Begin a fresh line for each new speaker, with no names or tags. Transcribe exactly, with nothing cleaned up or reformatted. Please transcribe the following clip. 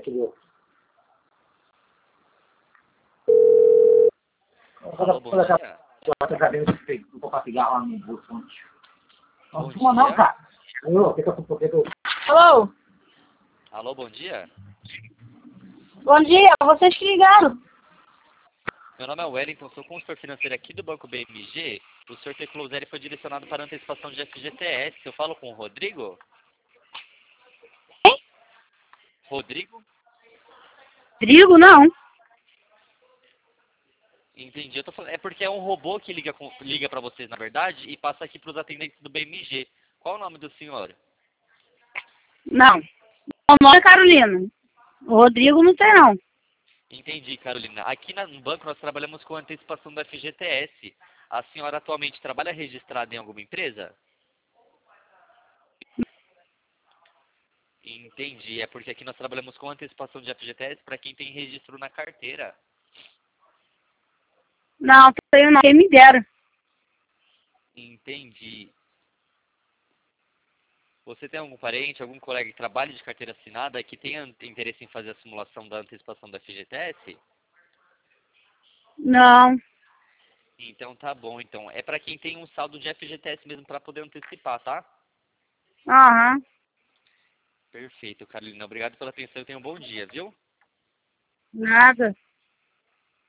aquele...
Alô, bom dia.
Não vou pegar lá no bolso antes. Não
Bom
fuma não,
dia.
cara. Eu, fica com o
Alô?
Alô, bom dia.
Bom dia, vocês que ligaram.
Meu nome é Wellington, sou consultor financeiro aqui do Banco B M G. O senhor T. Closer foi direcionado para antecipação de F G T S. Eu falo com o Rodrigo?
Hein?
Rodrigo?
Rodrigo, não.
Entendi. Eu tô falando, é porque é um robô que liga, com, liga para vocês, na verdade, e passa aqui para os atendentes do B M G. Qual é o nome do senhor?
Não. O nome é Carolina. O Rodrigo não tem, não.
Entendi, Carolina. Aqui na- no banco nós trabalhamos com antecipação do F G T S. A senhora atualmente trabalha registrada em alguma empresa? Entendi. É porque aqui nós trabalhamos com antecipação de F G T S para quem tem registro na carteira.
Não, não tenho não. Quem me dera.
Entendi. Você tem algum parente, algum colega que trabalhe de carteira assinada que tenha interesse em fazer a simulação da antecipação da F G T S?
Não.
Então tá bom, então. É para quem tem um saldo de F G T S mesmo para poder antecipar, tá?
Aham.
Perfeito, Carolina. Obrigado pela atenção e tenha um bom dia, viu?
Nada.